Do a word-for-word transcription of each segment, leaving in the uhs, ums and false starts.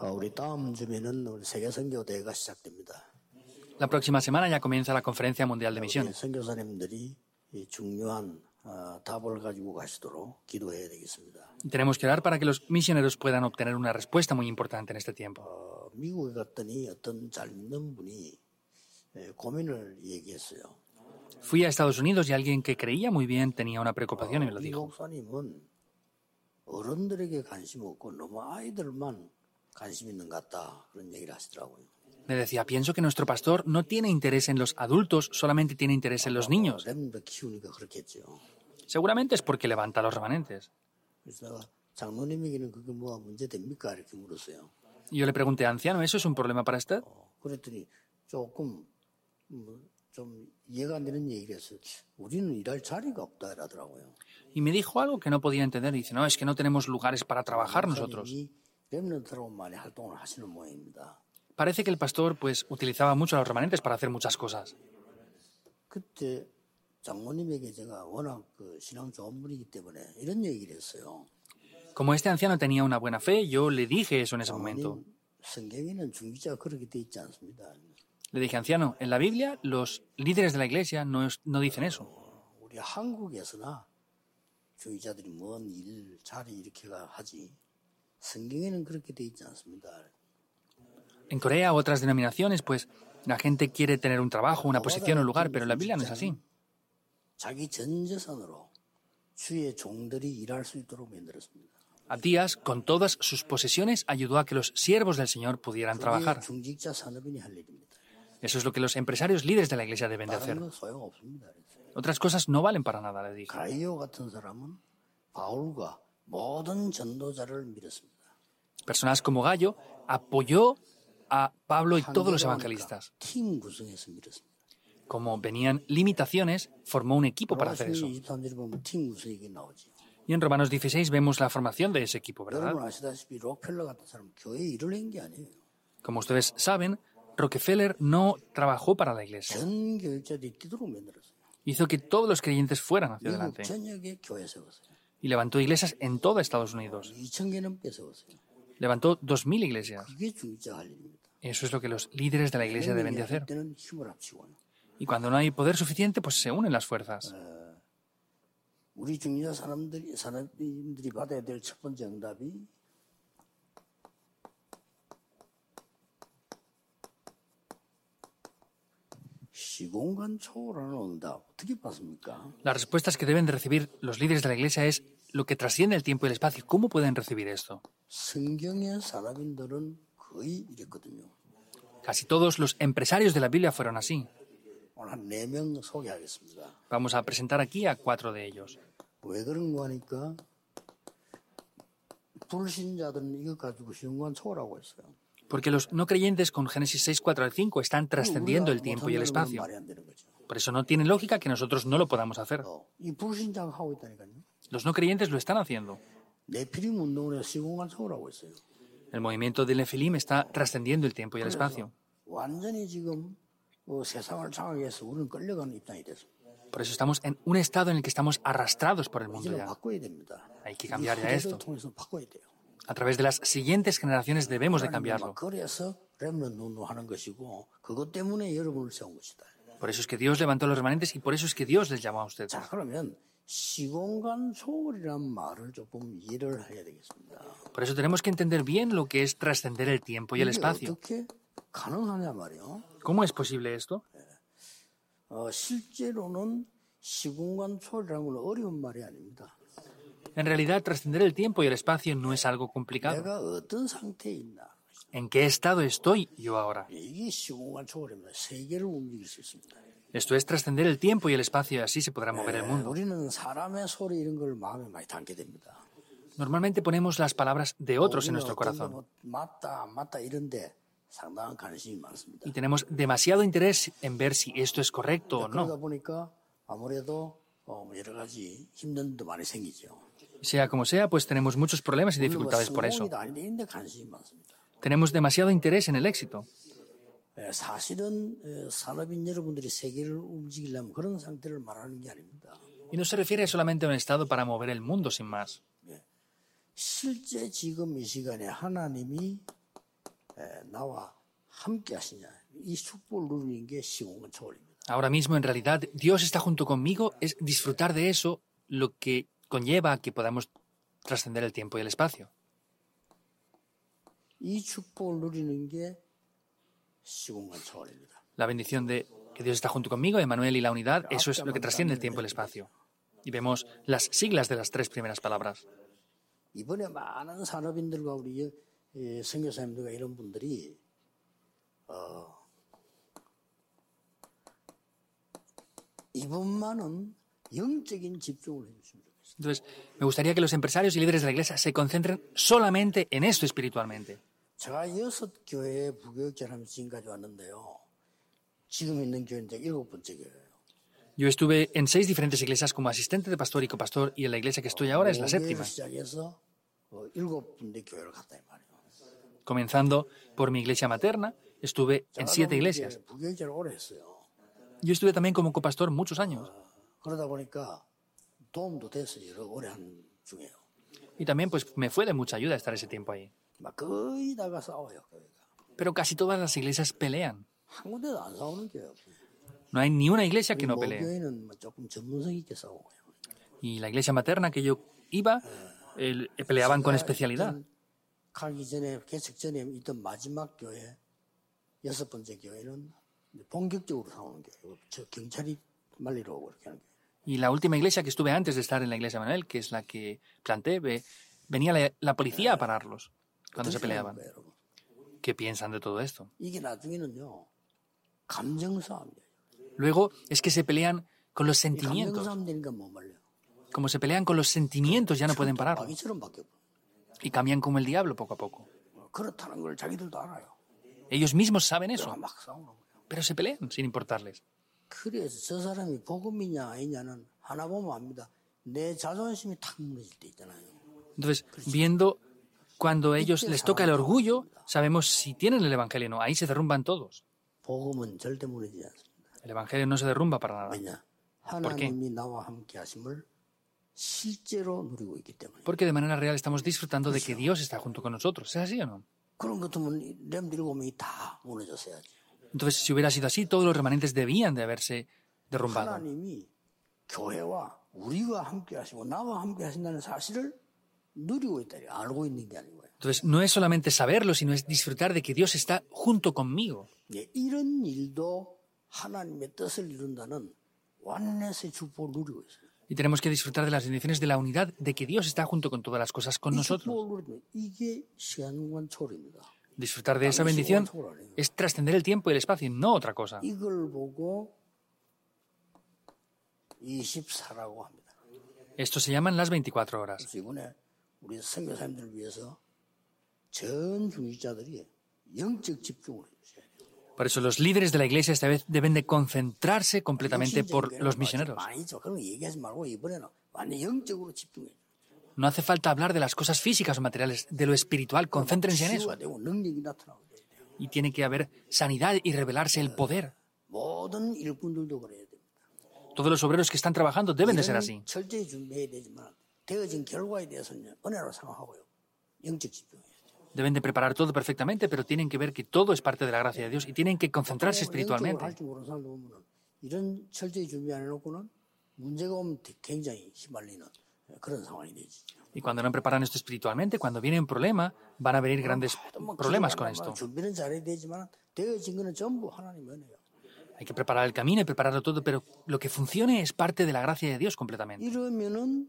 우리 다음 주면은 우리 세계 선교 대회가 시작됩니다. La próxima semana ya comienza la Conferencia Mundial de 우리 Misiones. 선교사님들이 이 중요한 어, 답을 가지고 가시도록 기도해야 되겠습니다. Y tenemos que orar para que los misioneros puedan obtener una respuesta muy importante en este tiempo. 어, 미국에 갔더니 어떤 잘 믿는 분이 에, 고민을 얘기했어요. Fui a Estados Unidos y alguien que creía muy bien tenía una preocupación y me lo 이 dijo. 목사님은 어른들에게 관심 없고 너무 아이들만 관심 있는 것 같다. 그런 얘기를 하시더라고요. Me decía, pienso que nuestro pastor no tiene interés en los adultos, solamente tiene interés en los niños. 렘더 키우니까 그렇겠죠. Seguramente es porque levanta a los remanentes. 그래서 내가 장로님에게는 그게 뭐가 문제 됩니까? 이렇게 물었어요. Y yo le pregunté, anciano, ¿eso es un problema para usted? 어, 그랬더니 조금 뭐, 좀 이해가 안 되는 얘기를 했어요. 우리는 일할 자리가 없다 이러더라고요. Y me dijo algo que no podía entender. Dice, no, es que no tenemos lugares para trabajar nosotros. 목사님이 렘넌트라고 많이 활동을 하시는 모양입니다. Parece que el pastor pues utilizaba mucho a los remanentes para hacer muchas cosas. 그때 장모님에게 제가 워낙 그 신앙 좋은 분이기 때문에 이런 얘기를 했어요. Como este anciano tenía una buena fe, yo le dije eso en ese momento. 장모님, 성경에는 중직자가 그렇게 돼 있지 않습니다. Le dije, anciano, en la Biblia los líderes de la iglesia no, es- no dicen eso. 우리 한국에서나 중직자들이 뭔 일, 자리 이렇게가 하지. 성경에는 그렇게 돼 있지 않습니다. En Corea u otras denominaciones, pues la gente quiere tener un trabajo, una posición, un lugar, pero en la Biblia no es así. 자기 전 재산으로 주의 종들이 일할 수 있도록 만들었습니다. Abdías, con todas sus posesiones, ayudó a que los siervos del Señor pudieran 그게 trabajar. 중직자 산업인이 할 일입니다. Eso es lo que los empresarios líderes de la iglesia deben de 다른 hacer. 건 소용없습니다. Otras cosas no valen para nada, le dije. 가이오 같은 사람은 바울과 모든 전도자를 믿었습니다. Personas como Gallo apoyó a Pablo y todos los evangelistas. 팀 구성해서 믿었습니다. Como venían limitaciones, formó un equipo para hacer eso. 이십삼 절에 보면 팀 구성이 나오죠. Y en Romanos dieciséis vemos la formación de ese equipo, ¿verdad? 여러분 아시다시피 록펠러 같은 사람 교회 일을 한 게 아니에요. Como ustedes saben, Rockefeller no trabajó para la iglesia. 전 교육자들이 뛰도록 만들었어요. Hizo que todos los creyentes fueran hacia 미국 adelante. 전역에 교회 세웠어요. Y levantó iglesias en todo Estados Unidos. 이천 개는 뺏어왔어요. Levantó dos mil iglesias. 그게 중직자 할 일입니다. Eso es lo que los líderes de la iglesia deben de hacer. 때는 힘을 합치고요. Y cuando no hay poder suficiente, pues se unen las fuerzas. 우리 중직자 사람들이 사람들이 받아야 될 첫 번째 응답이 시공간 초월하는 응답. 어떻게 받습니까? Las respuestas que deben de recibir los líderes de la iglesia es lo que trasciende el tiempo y el espacio. ¿Cómo pueden recibir esto? 성경의 산업인들은 거의 이랬거든요. Casi todos los empresarios de la Biblia fueron así. 오늘 한 네 명 소개하겠습니다. Vamos a presentar aquí a cuatro de ellos. 왜 그런가 하니까 불신자들은 이거 가지고 시공간 초월하고 있어요. Porque los no creyentes con Génesis seis, cuatro al cinco están trascendiendo el 우리가 tiempo y el 못하는 espacio. 말이 안 되는 거죠. Por eso no tiene lógica que nosotros no lo podamos hacer. 어, 이 불신자가 하고 있다니까요. Los no creyentes lo están haciendo. 네피림 운동을 해서 시공간 초월하고 있어요. El movimiento del Nefilim está trascendiendo el tiempo y el espacio. 완전히 지금 어, 세상을 장악해 위해서 우리는 끌려가는 입장이 됐습니다. Por eso estamos en un estado en el que estamos arrastrados por el mundo 이제는 ya. 바꿔야 됩니다. Hay que cambiar ya 이 esto. 후대를 통해서 바꿔야 돼요. A través de las siguientes generaciones debemos de 하나님이 cambiarlo. 막 그래서 렘넌트 운동하는 것이고 그것 때문에 여러분을 세운 것이다. Por eso es que Dios levantó a los remanentes y por eso es que Dios les llamó a ustedes. 자, 그러면 시공간 초월이라는 말을 조금 이해를 해야 되겠습니다. Por eso tenemos que entender bien lo que es trascender el tiempo y el 이게 espacio. 어떻게 가능하냐 말이요. ¿Cómo es posible esto? 어, 실제로는 시공간 초월이라는 건 어려운 말이 아닙니다. En realidad, trascender el tiempo y el espacio no es algo complicado. 내가 어떤 상태에 있나. ¿En qué estado estoy yo ahora? 이게 시공간 초월입니다. 세계를 움직일 수 있습니다. Esto es trascender el tiempo y el espacio y así se podrá mover el 예, mundo. 우리는 사람의 소리 이런 걸 마음에 많이 담게 됩니다. Normalmente ponemos las palabras de otros en 우리는 nuestro 어떤 거 corazón 뭐 맞다 안 맞다 이런데 상당한 관심이 많습니다. y tenemos demasiado interés en ver si esto es correcto o 그러다 no. 보니까 아무래도 어, 여러 가지 힘든 데 많이 생기죠. Sea como sea, pues tenemos muchos problemas y 우리는 뭐 dificultades por eso. 성공이도 아닌데 이런데 관심이 많습니다. Tenemos demasiado interés en el éxito. 예, 사실은 예, 산업인 여러분들이 세계를 움직이려면 그런 상태를 말하는 게 아닙니다. Y no se refiere solamente a un estado para mover el mundo sin más. 실제 지금 이 시간에 하나님이 에, 나와 함께 하시냐. 이 축복을 누리는 게 시공간 초월입니다. Ahora mismo, en realidad, Dios está junto conmigo, es disfrutar de eso lo que conlleva a que podamos trascender el tiempo y el espacio. 이 축복을 누리는 게 시공간 초월입니다. La bendición de que Dios está junto conmigo, Emmanuel y la unidad, eso es lo que trasciende el tiempo y el espacio. Y vemos las siglas de las tres primeras palabras. 이번에 많은 산업인들과 우리 예, 선교사님들과 이런 분들이 어, 이번만은 영적인 집중을 해주시면 좋겠습니다. Entonces, me gustaría que los empresarios y líderes de la iglesia se concentren solamente en esto espiritualmente. 제가 여섯 교회 부교육자를 하면서 지금까지 왔는데요. 지금 있는 교회는 이제 일곱 번째 교회예요. Yo estuve en seis diferentes iglesias como asistente de pastor y copastor, y en la iglesia que estoy ahora es la séptima, 시작해서 어, 일곱 군데 교회를 갔다 이 말이에요. comenzando por mi iglesia materna. Estuve en siete iglesias. 부교육자를 오래 했어요. Yo estuve también como copastor muchos años. 그러다 보니까 도움도 돼서 여러 오래 한 중이에요. Y también pues me fue de mucha ayuda estar ese tiempo ahí. 막 거의 다가 싸워요. 교회가. Pero casi todas las iglesias pelean. 한 군데도 안 싸우는 교회 없어요. No hay ni una iglesia que no 모 pelee. 교회는 뭐 조금 전문성 있게 싸우고요. Y la iglesia materna que yo iba, eh, peleaban con especialidad. 가기 전에 개척 전에 있던 마지막 교회 여섯 번째 교회는 본격적으로 싸우는 교회. 저 경찰이 말리러 오고 이렇게 하는 교회. Y la última iglesia que estuve antes de estar en la iglesia Manuel, que es la que planté, ve- venía la, la policía a pararlos cuando se peleaban. 거예요, 여러분. ¿Qué piensan de todo esto? 이게 나중에는요 감정 싸움이에요. Luego es que se pelean con los 이 감정 sentimientos. 싸움 되니까 못 말려. Como se pelean con los sentimientos ya no pueden parar. 마귀처럼 바뀌어. Y cambian como el diablo poco a poco. 그렇다는 걸 자기들도 알아요. Ellos mismos saben 그러니까 eso, 막 싸우는 거예요. pero se pelean sin importarles. 그래서 저 사람이 복음이냐 아니냐는 하나 보면 압니다. 내 자존심이 탁 무너질 때 있잖아요. Entonces, viendo cuando ellos les toca el orgullo, sabemos si tienen el evangelio o no. Ahí se derrumban todos. 복음은 절대 무너지지 않습니다. El evangelio no se derrumba para nada. 왜냐? 하나님이 나와 함께 하심을 실제로 누리고 있기 때문에. Porque de manera real estamos disfrutando de que Dios está junto con nosotros. ¿Es así o no? 그런 것 같으면 렘 일곱 명이 다 무너졌어야지. Entonces, si hubiera sido así, todos los remanentes debían de haberse derrumbado. 하나님이 교회와 우리가 함께 하시고 나와 함께 하신다는 사실을 누리고 있다. 알고 있는 게 아니고요. Entonces, no es solamente saberlo, sino es disfrutar de que Dios está junto conmigo. 예, 이런 일도 하나님의 뜻을 이룬다는 완넷의 축복을 누리고 있어요. Y tenemos que disfrutar de las bendiciones de la unidad, de que Dios está junto con todas las cosas con 이 nosotros. 축복을 누리면 이게 시간관 초월입니다. Disfrutar de esa bendición es trascender el tiempo y el espacio, no otra cosa. 이걸 보고 이십사라고 합니다. Esto se llaman las veinticuatro horas. 그래서 이번에 우리 선교사님들을 위해서 전 중직자들이 영적 집중을 해주셔야 돼요. Por eso los líderes de la iglesia esta vez deben de concentrarse completamente por los misioneros. 많이 죠. 그런 거 얘기하지 말고 이번에는 완전 영적으로 집중해. No hace falta hablar de las cosas físicas o materiales, de lo espiritual, concéntrense en eso. 치유가 되고 능력이 나타나고 돼야 돼요. Y tiene que haber sanidad y revelarse el poder. 모든 일꾼들도 그래야 됩니다. Todos los obreros que están trabajando deben de ser 이런 así. 철저히 준비해야 되지만 되어진 결과에 대해서는 은혜로 생각하고요. 영적 집중해야 돼요. Deben de preparar todo perfectamente, pero tienen que ver que todo es parte de la gracia de Dios y tienen que concentrarse 영적으로 espiritualmente. 할 줄 모르는 사람들 보면은 이런 철저히 준비 안 해놓고는 문제가 오면 굉장히 휘말리는 그런 상황이 되지. Y cuando no preparan esto espiritualmente, cuando viene un problema, van a venir grandes problemas con esto. 준비는 잘해야 되지만 되어진 거는 전부 하나님 은혜예요. Hay que preparar el camino y prepararlo todo, pero lo que funcione es parte de la gracia de Dios completamente. 이러면은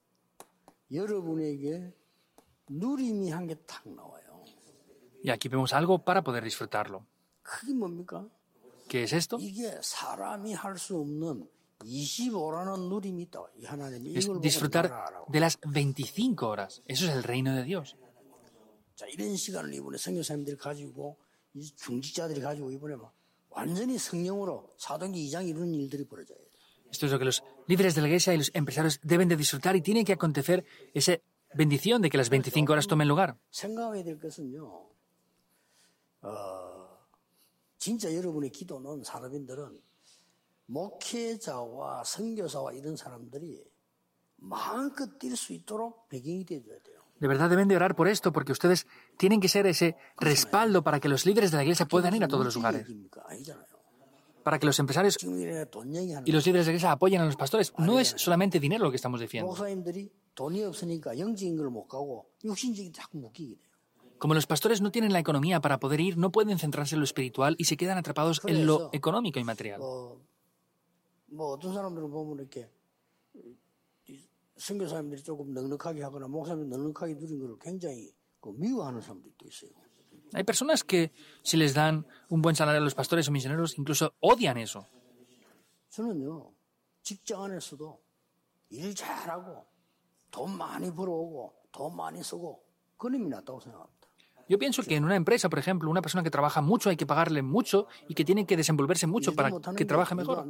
여러분에게 누림이 한 개 탁 나와요. Y aquí vemos algo para poder disfrutarlo. 그게 뭡니까? ¿Qué es esto? 이게 사람이 할 수 없는 이십오라는 누림이 있다. 이 하나님이 Es 이걸 보고 disfrutar 말하라고. de las veinticinco horas. Eso es el reino de Dios. 자, 이런 시간을 이번에 선교사님들이 가지고 이 중직자들이 가지고 이번에 막 완전히 성령으로 사도행전 이 장 이루는 일들이 벌어져야 돼요. Esto es lo que los líderes de la iglesia y los empresarios deben de disfrutar y tiene que acontecer esa bendición de que las veinticinco horas tomen lugar. 생각해야 될 것은요. 어, 진짜 여러분의 기도는 산업인들은 목회자와 선교사와 이런 사람들이 마음껏 뛸 수 있도록 배경이 되어줘야 돼요. De verdad deben de orar por esto, porque ustedes tienen que ser ese respaldo para que los líderes de la iglesia puedan ir a todos los lugares. Para que los empresarios y los líderes de la iglesia apoyen a los pastores. No es solamente dinero lo que estamos diciendo. Como los pastores no tienen la economía para poder ir, no pueden centrarse en lo espiritual y se quedan atrapados en lo económico y material. Hay personas que, si les dan un buen salario a los pastores o misioneros, incluso odian eso. Yo pienso que en una empresa, por ejemplo, una persona que trabaja mucho hay que pagarle mucho y que tiene que desenvolverse mucho para que trabaje mejor.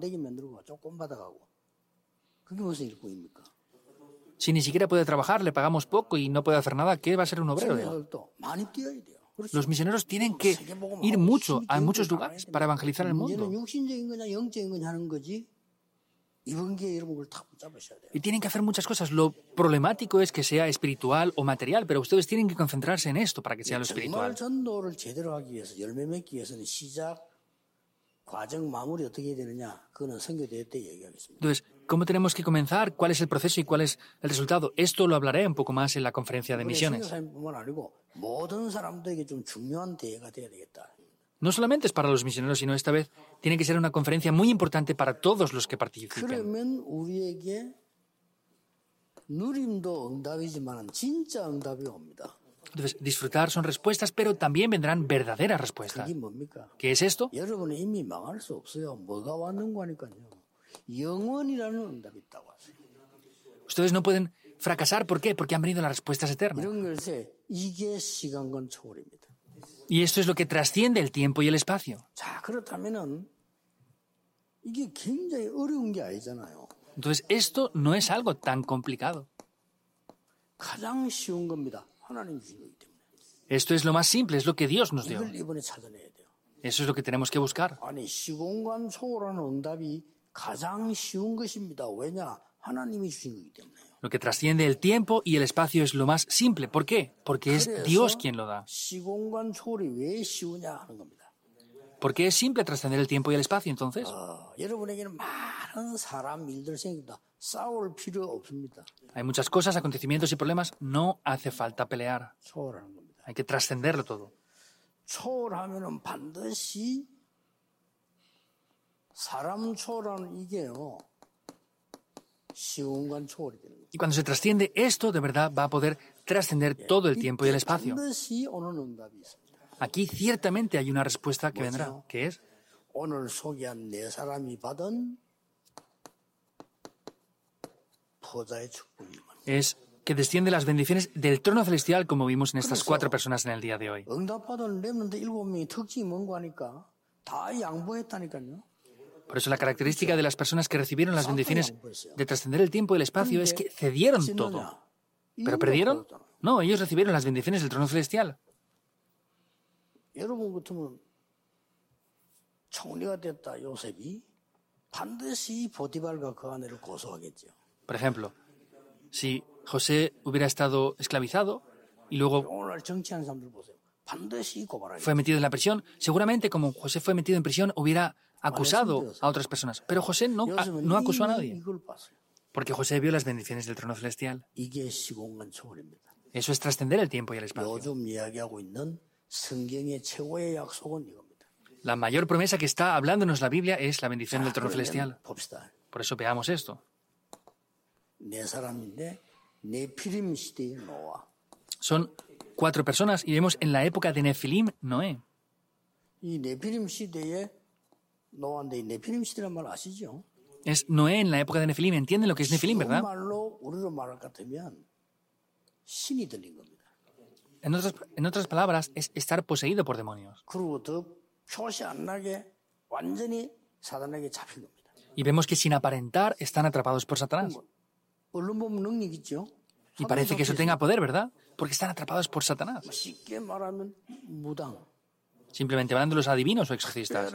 Si ni siquiera puede trabajar, le pagamos poco y no puede hacer nada, ¿qué va a ser un obrero de él? Los misioneros tienen que ir mucho a muchos lugares para evangelizar el mundo. Y tienen que hacer muchas cosas. Lo problemático es que sea espiritual o material, pero ustedes tienen que concentrarse en esto para que sea lo espiritual. Entonces, ¿cómo tenemos que comenzar? ¿Cuál es el proceso y cuál es el resultado? Esto lo hablaré un poco más en la conferencia de misiones. No solamente es para los misioneros, sino esta vez tiene que ser una conferencia muy importante para todos los que participen. Entonces, disfrutar son respuestas, pero también vendrán verdaderas respuestas. ¿Qué es esto? Ustedes no pueden fracasar. ¿Por qué? Porque han venido las respuestas eternas. Y esto es lo que trasciende el tiempo y el espacio. Entonces, esto no es algo tan complicado. Esto es lo más simple, es lo que Dios nos dio. Eso es lo que tenemos que buscar. Lo que trasciende el tiempo y el espacio es lo más simple. ¿Por qué? Porque es Dios quien lo da. ¿Por qué es simple trascender el tiempo y el espacio, entonces? Hay muchas cosas, acontecimientos y problemas. No hace falta pelear. Hay que trascenderlo todo. Y cuando se trasciende esto, de verdad va a poder trascender todo el tiempo y el espacio. Aquí ciertamente hay una respuesta que vendrá, que es es que desciende las bendiciones del trono celestial, como vimos en estas cuatro personas en el día de hoy. Por eso la característica de las personas que recibieron las bendiciones de trascender el tiempo y el espacio es que cedieron todo. ¿Pero perdieron? No, ellos recibieron las bendiciones del trono celestial. Por ejemplo, si José hubiera estado esclavizado y luego fue metido en la prisión, seguramente como José fue metido en prisión hubiera acusado a otras personas. Pero José no, no acusó a nadie, porque José vio las bendiciones del trono celestial. Eso es trascender el tiempo y el espacio. La mayor promesa que está hablándonos la Biblia es la bendición del trono celestial. Por eso veamos esto. Son cuatro personas y vemos en la época de Nefilim, Noé. Es Noé en la época de Nefilim. ¿Entienden lo que es Nefilim, verdad? En otras, en otras palabras, es estar poseído por demonios. Y vemos que sin aparentar están atrapados por Satanás. Y parece que eso tenga poder, ¿verdad? Porque están atrapados por Satanás. Simplemente hablando de los adivinos o exorcistas.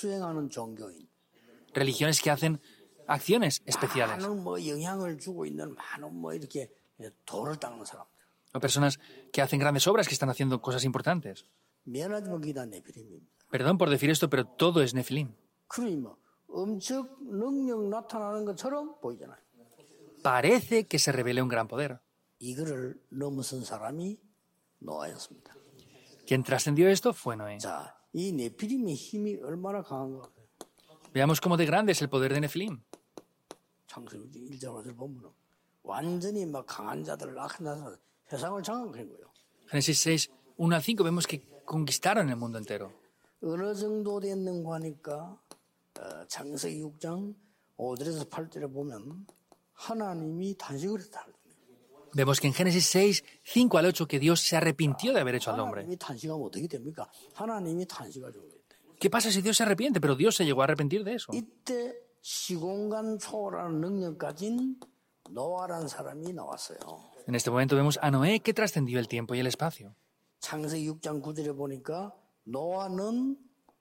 Religiones que hacen acciones especiales. O personas que hacen grandes obras, que están haciendo cosas importantes. 미안하지만 그게 다 네피림입니다. Perdón por decir esto, pero todo es Nefilim. 그러니 뭐 엄청 능력 나타나는 것처럼 보이잖아요. Parece que se revela un gran poder. 이거를 넘어선 사람이 노아였습니다. Quien trascendió esto fue Noé. 자, 이 네피림의 힘이 얼마나 강한가. Veamos cómo de grande es el poder de Nefilim. 창세기 일 장 오 절 보면 완전히 막 강한 자들을 나타나서 세상을 장악한 거예요. Génesis seis, uno al cinco vemos que conquistaron el mundo entero. 어느 정도 됐는가 하니까 어, 창세기 육 장 오 절에서 팔 절에 보면 하나님이 단식을 했다. Vemos que en Génesis seis, cinco al ocho que Dios se arrepintió de haber hecho al hombre. 하나님이 단식하면 어떻게 됩니까? 하나님이 단식하죠. ¿Qué pasa si Dios se arrepiente? Pero Dios se llegó a arrepentir de eso. 이때 시공간 초월하는 능력 가진 노아라는 사람이 나왔어요. En este momento vemos a Noé que trascendió el tiempo y el espacio. 창세기 육 장 구 절에 보니까 노아는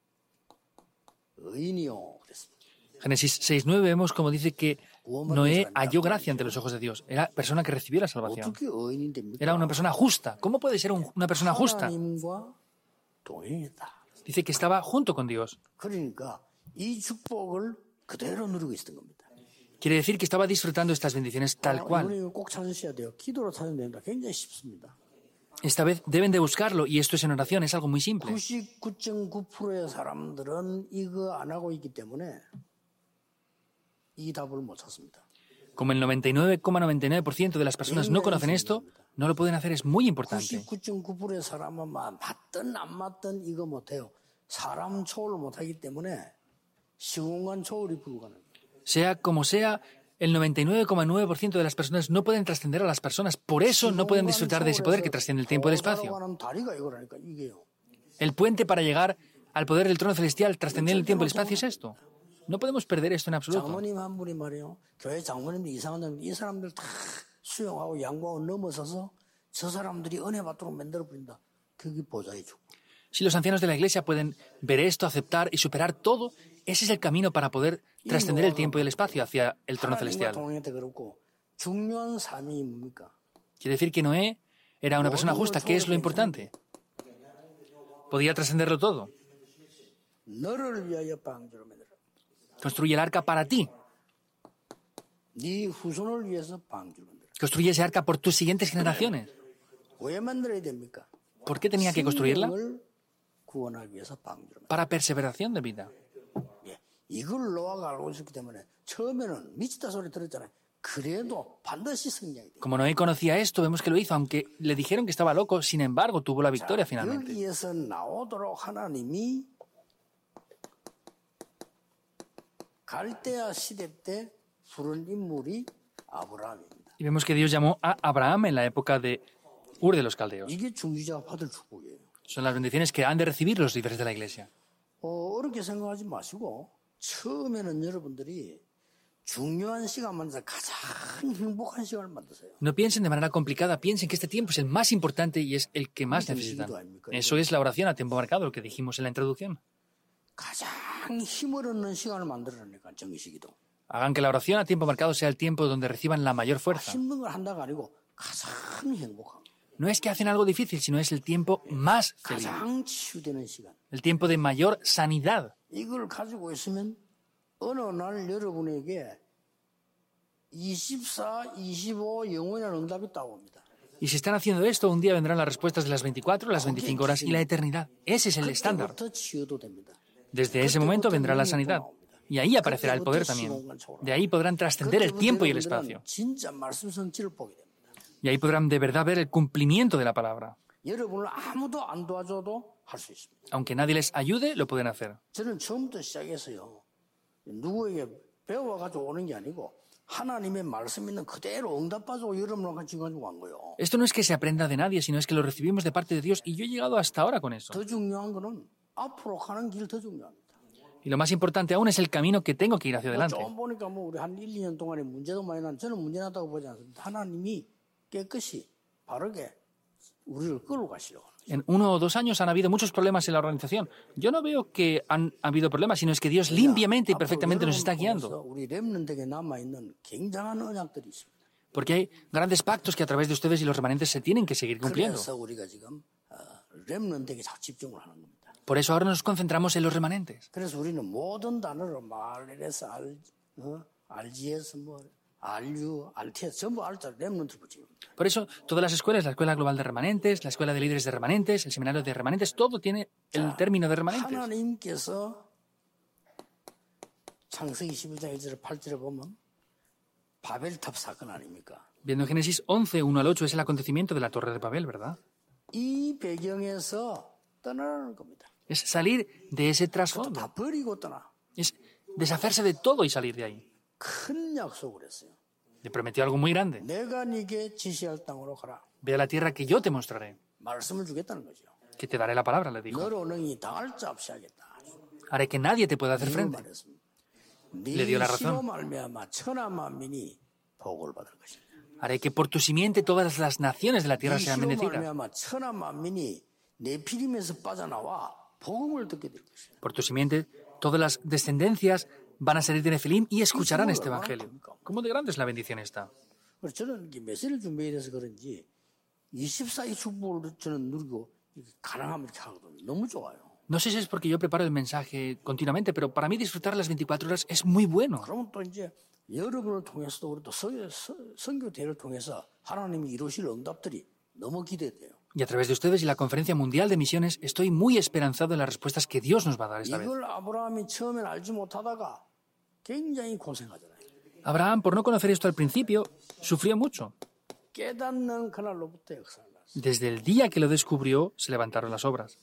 의인이요 그랬습니다. Génesis seis nueve vemos como dice que Noé halló gracia ante los ojos de Dios. Era persona que recibió la salvación. 어떻게 의인이 됩니까? Era una persona justa. ¿Cómo puede ser un- una persona justa? 하나님과 동행했다. Dice que estaba junto con Dios. 그러니까 이 축복을 그대로 누리고 있었던 겁니다. Quiere decir que estaba disfrutando estas bendiciones tal cual. 이분이 꼭 찾으셔야 돼요. 기도로 찾으면 됩니다. 굉장히 쉽습니다. Esta vez deben de buscarlo y esto es en oración, es algo muy simple. 구십구 점 구 퍼센트의 사람들은 이거 안 하고 있기 때문에 이 답을 못 찾습니다. Como el noventa y nueve coma noventa y nueve por ciento de las personas no conocen esto, no lo pueden hacer, es muy importante. 구십구 점 구 퍼센트의 사람은 막 맞든 안 맞든 이거 못해요. 사람 초월을 못하기 때문에 시공간 초월이 불가능해요. Sea como sea, el noventa y nueve coma nueve por ciento de las personas no pueden trascender a las personas. Por eso no pueden disfrutar de ese poder que trasciende el tiempo y el espacio. 다리가 이거라니까 이게요. El puente para llegar al poder del trono celestial, trascender el tiempo y el espacio, es esto. No podemos perder esto en absoluto. 장모님 한 분이 말이에요. 교회 장모님들 이상한 사람들 이 사람들 다 수용하고 양보하고 넘어서서 저 사람들이 은혜 받도록 만들어 버린다. 그게 보좌의 축복. Si los ancianos de la iglesia pueden ver esto, aceptar y superar todo, ese es el camino para poder trascender el tiempo y el espacio hacia el trono 하나님과 celestial. 동행했다 그렇고 중요한 삶이 뭡니까? Quiere decir que Noé era una persona justa. ¿Qué es lo importante? Podía trascenderlo todo. 너를 위하여 방주로 만들어. Construye el arca para ti. 네 후손을 위해서 방주로 만들어. Construye ese arca por tus siguientes generaciones. 왜 만들어야 됩니까? ¿Por qué tenía que construirla? 생명을 구원하기 위해서 방주로 만들어. Para perseveración de vida. 예. 이걸 노아가 알고 있었기 때문에 처음에는 미치다 소리 들었잖아요. 그래도 반드시 성장이 돼. Como Noé conocía esto, vemos que lo hizo, aunque le dijeron que estaba loco, sin embargo, tuvo la victoria finalmente. 여기에서 나오도록 하나님이 갈대아 시대 때 부른 인물이 아브라함입니다. Y vemos que Dios llamó a Abraham en la época de Ur de los Caldeos. 이게 중지자가 받을 축복이에요. Son las bendiciones que han de recibir los líderes de la iglesia. 어, 어렵게 생각하지 마시고 처음에는 여러분들이 중요한 시간만 서 가장 행복한 시간을 만드세요. No piensen de manera complicada, piensen que este tiempo es el más importante y es el que más necesitan. Eso es la oración a tiempo marcado, lo que dijimos en la introducción. 가장 힘을 얻는 시간을 만들어내니까 정시기도. Hagan que la oración a tiempo marcado sea el tiempo donde reciban la mayor fuerza. 힘든 걸 한다가 아니고 가장 행복한. No es que hacen algo difícil, sino es el tiempo más feliz. 가장 치유되는 시간. El tiempo de mayor sanidad. 이걸 가지고 있으면 어느 날 여러분에게 이십사, 이십오 영원한 응답이 따옵니다. Y si están haciendo esto, un día vendrán las respuestas de las veinticuatro, las veinticinco horas y la eternidad. Ese es el estándar. 그때부터 치유도 됩니다. Desde ese momento vendrá la sanidad. Y ahí aparecerá el poder también. De ahí podrán trascender el tiempo y el espacio. 진짜 말씀 성취를 보게 됩니다. Y ahí podrán de verdad ver el cumplimiento de la palabra. 여러분을 아무도 안 도와줘도 할 수 있습니다. Aunque nadie les ayude, lo pueden hacer. 저는 처음부터 시작해서요. 누구에게 배워가지고 오는 게 아니고 하나님의 말씀 있는 그대로 응답받고 여러분과 같이 가지고 간 거예요. Esto no es que se aprenda de nadie, sino es que lo recibimos de parte de Dios. Y yo he llegado hasta ahora con eso. 더 중요한 거는 앞으로 가는 길 더 중요합니다. Y lo más importante aún es el camino que tengo que ir hacia adelante. 좀 보니까 뭐 우리 한 일, 이 년 동안에 문제도 많이 난 저는 문제 났다고 보지 않습니다. 하나님이 깨끗이 바르게 우리를 끌고 가시려고. En uno o dos años han habido muchos problemas en la organización. Yo no veo que han habido problemas, sino es que Dios limpiamente y perfectamente nos está guiando. 우리 렘넌트에게 남아 있는 굉장한 언약들이 있습니다. Porque hay grandes pactos que a través de ustedes y los remanentes se tienen que seguir cumpliendo. Por eso ahora nos concentramos en los remanentes. Por eso todas las escuelas, la Escuela Global de Remanentes, la Escuela de Líderes de Remanentes, el Seminario de Remanentes, todo tiene el término de remanentes. Viendo en Génesis once, uno al ocho, es el acontecimiento de la Torre de Babel, ¿verdad? Es salir de ese trasfondo. Es deshacerse de todo y salir de ahí. Le prometió algo muy grande. Ve a la tierra que yo te mostraré. Que te daré la palabra, le dijo. Haré que nadie te pueda hacer frente. Le dio la razón. Haré que por tu simiente todas las naciones de la tierra sean bendecidas. Por tu simiente todas las descendencias van a salir de Nefilim y escucharán este evangelio. ¿Cómo de grande es la bendición esta? No sé si es porque yo preparo el mensaje continuamente, pero para mí disfrutar las veinticuatro horas es muy bueno. Y a través de ustedes y la Conferencia Mundial de Misiones estoy muy esperanzado en las respuestas que Dios nos va a dar esta vez. Abraham, por no conocer esto al principio, sufrió mucho. Desde el día que lo descubrió, se levantaron las obras.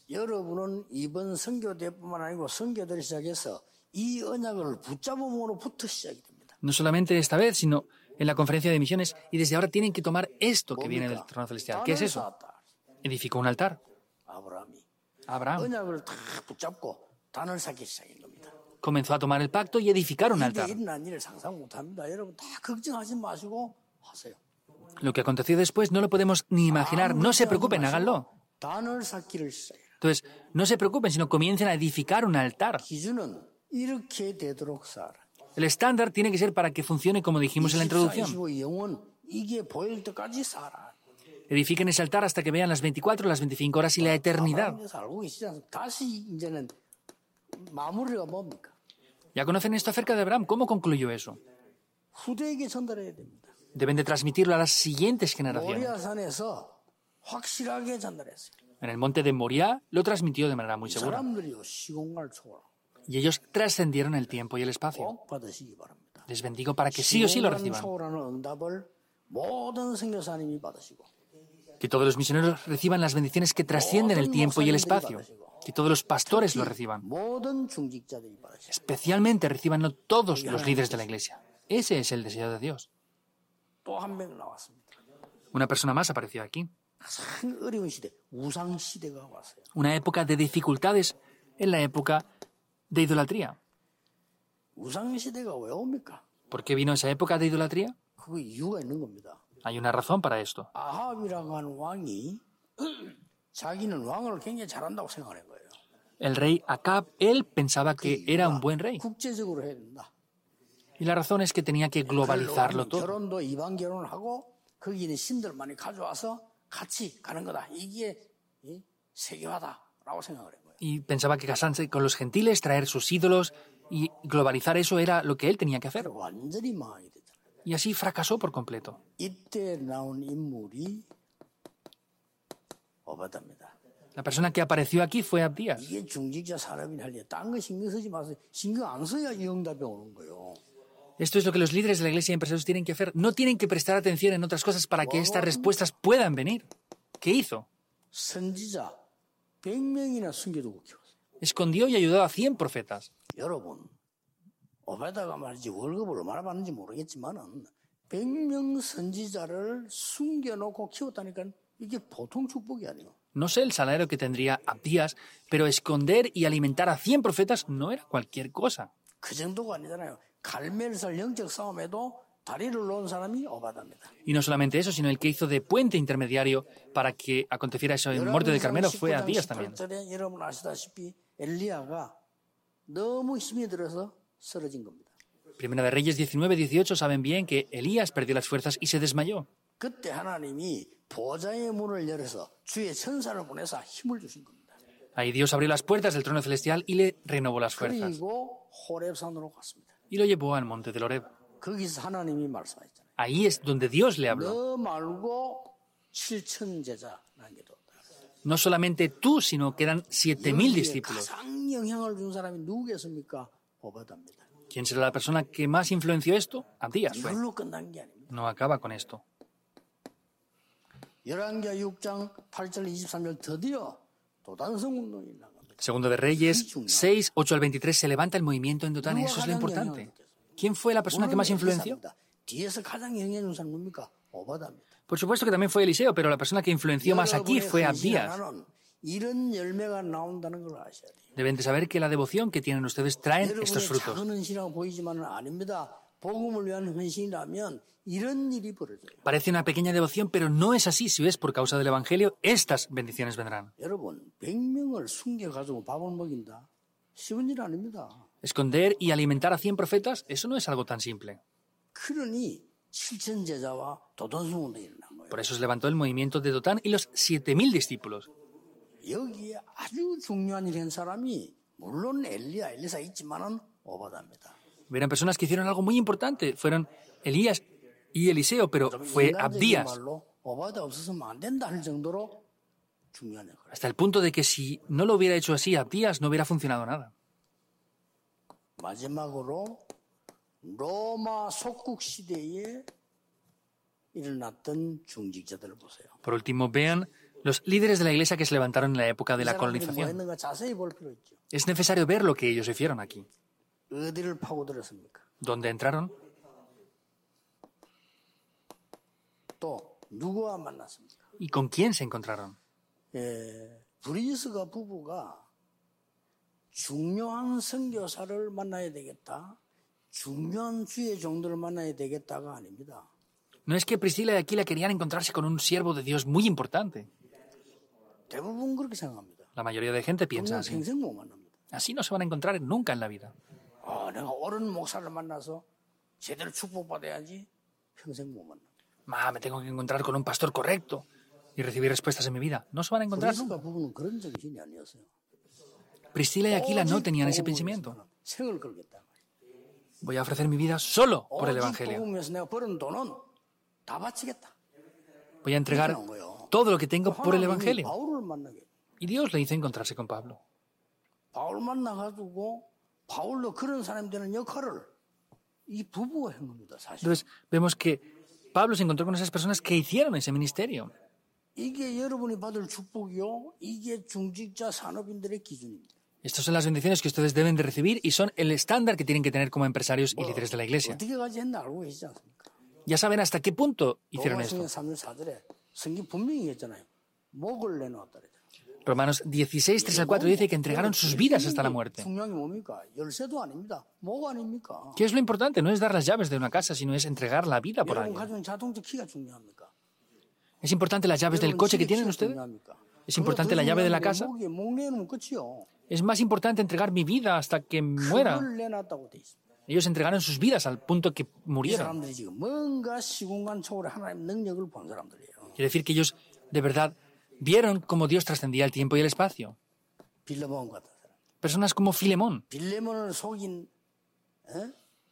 No solamente esta vez, sino en la Conferencia de Misiones, y desde ahora tienen que tomar esto que viene del trono celestial. ¿Qué es eso? Edificó un altar. Abraham comenzó a tomar el pacto y edificar un altar. Lo que aconteció después no lo podemos ni imaginar. No se preocupen, háganlo. Entonces, no se preocupen, sino comiencen a edificar un altar. El estándar tiene que ser para que funcione como dijimos en la introducción. Edifiquen ese altar hasta que vean las veinticuatro, las veinticinco horas y la eternidad. ¿Ya conocen esto acerca de Abraham? ¿Cómo concluyó eso? Deben de transmitirlo a las siguientes generaciones. En el monte de Moriah lo transmitió de manera muy segura. Y ellos trascendieron el tiempo y el espacio. Les bendigo para que sí o sí lo reciban. Que todos los misioneros reciban las bendiciones que trascienden el tiempo y el espacio. Que todos los pastores lo reciban. Especialmente reciban todos los líderes de la iglesia. Ese es el deseo de Dios. Una persona más apareció aquí. Una época de dificultades en la época de idolatría. ¿Por qué vino esa época de idolatría? Hay una razón para esto. El rey Acab, él pensaba que era un buen rey. Y la razón es que tenía que globalizarlo todo. Y pensaba que casarse con los gentiles, traer sus ídolos y globalizar eso era lo que él tenía que hacer. Y así fracasó por completo. La persona que apareció aquí fue Abdías. Esto es lo que los líderes de la iglesia y empresarios tienen que hacer. No tienen que prestar atención en otras cosas para que estas respuestas puedan venir. ¿Qué hizo? Escondió y ayudó a cien profetas. No sé el salario que tendría Abdías, pero esconder y alimentar a cien profetas no era cualquier cosa. Y no solamente eso, sino el que hizo de puente intermediario para que aconteciera eso en el Monte del Carmelo fue Abdías también. Primera de Reyes diecinueve dieciocho saben bien que Elías perdió las fuerzas y se desmayó. 그때 하나님이 보좌의 문을 열어서 주의 천사를 보내서 힘을 주신 겁니다. Ahí Dios abrió las puertas del trono celestial y le renovó las fuerzas. 그리고 호렙산으로 갔습니다. Y lo llevó al monte del Horeb. 거기서 하나님이 말씀하셨잖아요. Ahí es donde Dios le habló. 너 말고 칠천 제자 남겨뒀다. No solamente tú, sino que eran siete mil 여기에 discípulos. 가장 영향을 준 사람이 누구겠습니까? 오바다입니다. ¿Quién será la persona que más influenció esto? Abdías fue. 이걸로 끝난 게 아닙니다. No acaba con esto. 열왕기하 육 장 팔 절 이십삼 절 드디어 도단성 운동이 나갑니다. Segundo de Reyes seis, ocho al veintitrés se levanta el movimiento en Dotán. Eso es lo importante. ¿Quién fue la persona que más influenció? 뒤에서 가장 영향 준 사람 뭡니까? 오바다입니다. Por supuesto que también fue Eliseo, pero la persona que influenció más aquí fue Abdías. 이런 열매가 나온다는 걸 아셔야 돼요. Deben de saber que la devoción que tienen ustedes traen estos 여러분의 frutos. 작은 헌신이라고 보이지만은 아닙니다. 복음을 위한 헌신이라면 이런 일이 벌어져요. Parece una pequeña devoción, pero no es así. Si es por causa del Evangelio, estas bendiciones vendrán. 여러분, 백 명을 숨겨가지고 밥을 먹인다. 쉬운 일 아닙니다. Esconder y alimentar a cien profetas, eso no es algo tan simple. 그러니 칠천 제자와 도단성 운동이 일어난 거예요. Por eso se levantó el movimiento de Dotán y los siete mil discípulos. 여기에 아주 중요한 일을 한 사람이 물론 엘리야, 엘리사 있지만은 오바다입니다. Eran personas que hicieron algo muy importante. Fueron Elías y Eliseo, pero fue Abdías. 오바다 없었으면 안 된다 할 정도로 중요한 역할. Hasta el punto de que si no lo hubiera hecho así, Abdías no hubiera funcionado nada. 마지막으로 로마 속국 시대에 일어났던 중직자들을 보세요. Por último, vean los líderes de la iglesia que se levantaron en la época de la colonización. 있는가 자세히 볼 필요 있죠. Es necesario ver lo que ellos hicieron aquí. 어디를 파고들었습니까? ¿Dónde entraron? 또 누구와 만났습니까? ¿Y con quién se encontraron? 예, 브리스가 부부가 중요한 선교사를 만나야 되겠다. 중요한 주의 종들을 만나야 되겠다가 아닙니다. No es que Priscila y Aquila querían encontrarse con un siervo de Dios muy importante. 대부분 그렇게 생각합니다. La mayoría de gente piensa así. 평생 못 만납니다. Así no se van a encontrar nunca en la vida. 아, 내가 옳은 목사를 만나서 제대로 축복받아야지 평생 못 만납니다. Ma, me tengo que encontrar con un pastor correcto y recibir respuestas en mi vida. No se van a encontrar nunca. 브리스가 부부는 그런 정신이 아니었어요. Priscila y Aquila no tenían ese pensamiento. 생을 걸겠다. Voy a ofrecer mi vida solo por el 오직 Evangelio. 복음에서 내가 벌은 돈은 다 바치겠다. Voy a entregar todo lo que tengo por el Evangelio. 바울을 만나게. Y Dios le hizo encontrarse con Pablo. 바울 만나가지고 바울도 그런 사람이 되는 역할을 이 부부가 한 겁니다. 사실. Entonces vemos que Pablo se encontró con esas personas que hicieron ese ministerio. 이게 여러분이 받을 축복이요. 이게 중직자 산업인들의 기준입니다. Estas son las bendiciones que ustedes deben de recibir y son el estándar que tienen que tener como empresarios y líderes de la iglesia. 어디까지 했나 알고 계시지 않습니까? Ya saben hasta qué punto hicieron esto. 로마서 삼 장 사 절에 성경 분명히 했잖아요. 목을 내놓았다 그랬잖아요. Romanos dieciséis, tres al cuatro dice que entregaron sus vidas hasta la muerte. 중요한 게 뭡니까? 열쇠도 아닙니다. 목 아닙니까? ¿Qué es lo importante? No es dar las llaves de una casa, sino es entregar la vida por 여러분 alguien. 가지고 있는 자동차 키가 중요합니까? ¿Es importante las llaves del coche que tienen ustedes? ¿Es importante la llave de la casa? 목에 목 내놓으면 끝이요. Es más importante entregar mi vida hasta que muera. 그걸 내놨다고 돼 있습니다. Ellos entregaron sus vidas al punto que 이 murieron. 사람들이 지금 뭔가 시공간 초월의 하나님 능력을 본 사람들이에요. Quiere decir que ellos de verdad vieron cómo Dios trascendía el tiempo y el espacio. 빌레몬 같은 사람. Personas como Filemón, 빌레몬을 속인 에?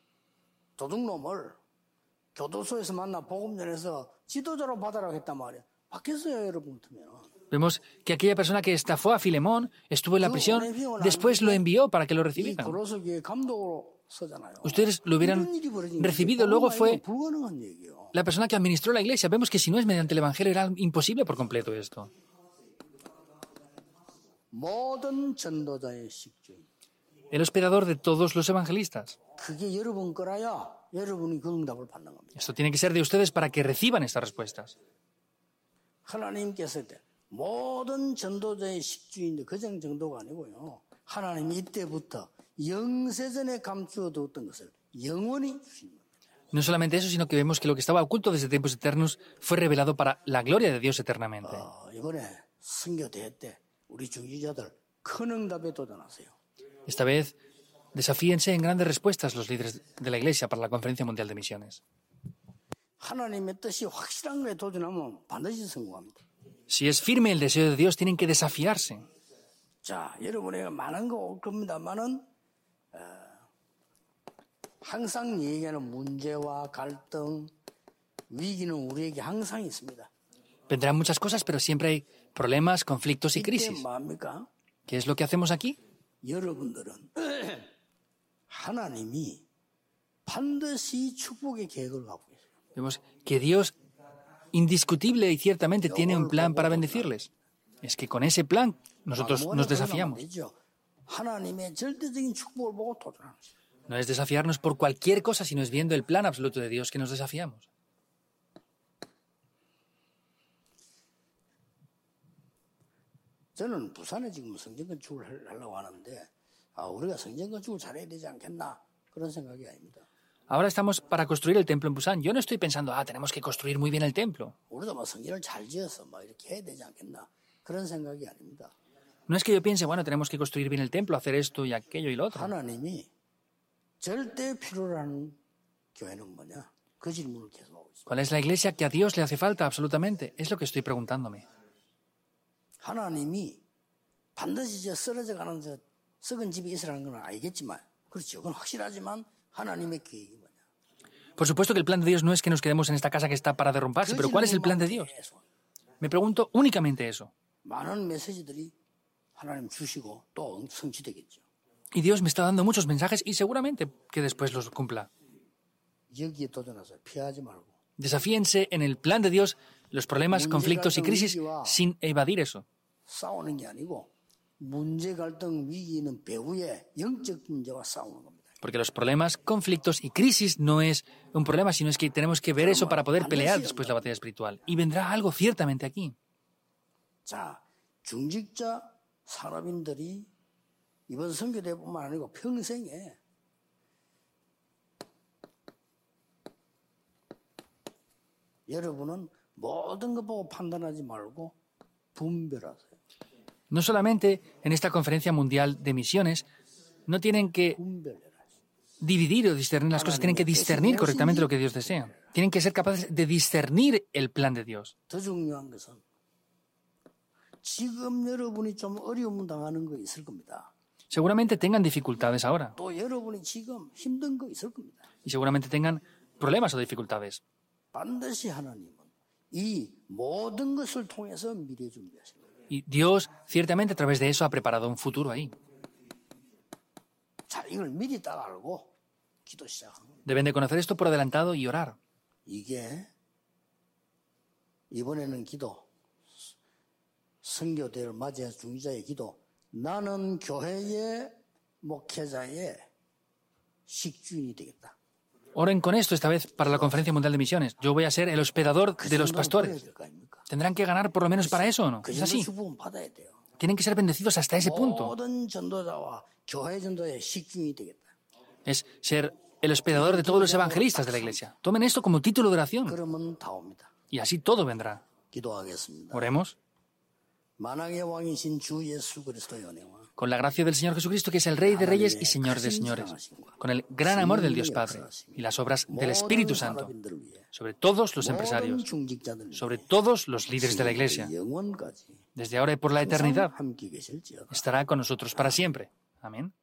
도둑놈을 교도소에서 만나 복음전에서 지도자로 받아라고 했단 말이에요. 받겠어요, 여러분 같으면. vemos que aquella persona que estafó a Filemón estuvo en la prisión, después lo envió para que lo 이 recibieran. 고로서 교회 감독으로 서잖아요. Ustedes lo hubieran 이런 일이 벌어지는 recibido, 게 luego 복음 fue 아니면 불가능한 얘기예요. la persona que administró la iglesia. Vemos que si no es mediante el Evangelio era imposible por completo esto. 모든 전도자의 식주인. El hospedador de todos los evangelistas. 그게 여러분 거라야 여러분이 그 응답을 받는 겁니다. Esto tiene que ser de ustedes para que reciban estas respuestas. 하나님께서 때 모든 전도자의 식주인데 그정 정도가 아니고요. 하나님이 이때부터 영세전에 감추어 두었던 것을 영원히 주신 겁니다. No solamente eso, sino que vemos que lo que estaba oculto desde tiempos eternos fue revelado para la gloria de Dios eternamente. 어, 이번에 선교대회 때 우리 중지자들 큰 응답에 도전하세요. Esta vez, Desafíense en grandes respuestas los líderes de la Iglesia para la Conferencia Mundial de Misiones. Si es firme el deseo de Dios, tienen que desafiarse. 자, 여러분에게 많은 거 올 겁니다만은 어, 항상 얘기하는 문제와 갈등, 위기는 우리에게 항상 있습니다. Vendrán muchas cosas, pero siempre hay problemas, conflictos y crisis. 뭡니까? ¿Qué es lo que hacemos aquí? 여러분들은 하나님이 반드시 축복의 계획을 갖고 있어요. Vemos que Dios indiscutible y ciertamente tiene un plan para bendecirles. Es que con ese plan nosotros nos desafiamos. 하나님의 절대적인 축복을 보고 도전하는 거죠. No es desafiarnos por cualquier cosa, sino es viendo el plan absoluto de Dios que nos desafiamos. 저는 부산에 지금 성전 건축을 하려고 하는데 아, 우리가 성전 건축을 잘해야 되지 않겠나 그런 생각이 아닙니다. Ahora estamos para construir el templo en Busan. Yo no estoy pensando, ah, tenemos que construir muy bien el templo. 우리도 뭐 성전을 잘 지어서 뭐 이렇게 해야 되지 않겠나 그런 생각이 아닙니다. No es que yo piense, bueno, tenemos que construir bien el templo, hacer esto y aquello y lo otro. 하나님이 절대 필요로 하는 교회는 뭐냐? 그 질문을 계속 하고 있습니다. ¿Cuál es la iglesia que a Dios le hace falta absolutamente? Es lo que estoy preguntándome. 하나님이 반드시 저 쓰러져 가는 저 썩은 집이 있으라는 건 알겠지만 그렇죠. 그건 확실하지만 하나님의 계획이 뭐냐? Por supuesto que el plan de Dios no es que nos quedemos en esta casa que está para derrumbarse, pero ¿cuál es el plan de Dios? Me pregunto únicamente eso. 많은 메시지들이 하나님 주시고 또 성취되겠죠. Y Dios me está dando muchos mensajes y seguramente que después los cumpla. 여기에 도전해서 피하지 말고. Desafíense en el plan de Dios los problemas, conflictos y crisis sin evadir eso. 싸우는 게 아니고 문제 갈등 위기는 배후에 영적 문제와 싸우는 겁니다. Porque los problemas, conflictos y crisis no es un problema, sino es que tenemos que ver eso para poder pelear después la batalla espiritual. Y vendrá algo ciertamente aquí. 자, 중직자 산업인들이 이번 선교대뿐만 아니고 평생에 여러분은 모든 것 보고 판단하지 말고 분별하세요. No solamente en esta conferencia mundial de misiones, no tienen que dividir o discernir las cosas, tienen que discernir correctamente lo que Dios desea. Tienen que ser capaces de discernir el plan de Dios. 더 중요한 것은 지금 여러분이 좀 어려움 당하는 거 있을 겁니다. Seguramente tengan dificultades ahora. 또 여러분이 지금 힘든 거 있을 겁니다. Y seguramente tengan problemas o dificultades. 반드시 하나님은 이 모든 것을 통해서 미래 준비하십니다. Y Dios, ciertamente, a través de eso ha preparado un futuro ahí. 자, 이걸 미리 딱 알고 기도 시작하는 겁니다. Deben de conocer esto por adelantado y orar. 이게 이번에는 기도, 선교대를 맞이해서 중지자의 기도, 나는 교회의 목회자의 식주인이 되겠다. Oren con esto esta vez para la Conferencia Mundial de Misiones. Yo voy a ser el hospedador de los pastores. ¿Tendrán que ganar por lo menos para eso o no? ¿Es así? Tienen que ser bendecidos hasta ese punto. Es ser el hospedador de todos los evangelistas de la Iglesia. Tomen esto como título de oración. Y así todo vendrá. Oremos. Con la gracia del Señor Jesucristo, que es el Rey de Reyes y Señor de Señores, con el gran amor del Dios Padre y las obras del Espíritu Santo, sobre todos los empresarios, sobre todos los líderes de la Iglesia, desde ahora y por la eternidad, estará con nosotros para siempre. Amén.